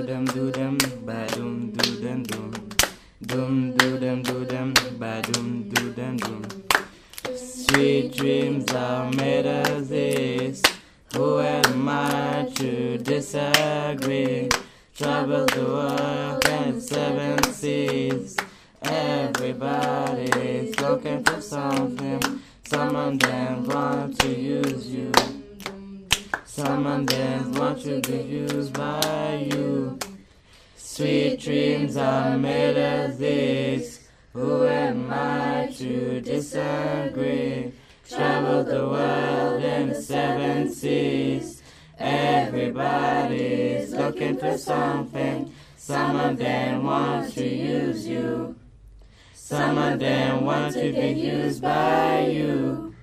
them, do them, ba doom, do them, doom. Doom, do them, ba doom, do them, doom. Sweet dreams are made of this. Who am I to disagree? Travel the world and 7 seas. Everybody's looking for something. Some of them want to use you. Some of them want to be used by you. Sweet dreams are made of this. Who am I to disagree? Travel the world in the 7 seas. Everybody's looking for something. Some of them want to use you. Some of them want to be used by you.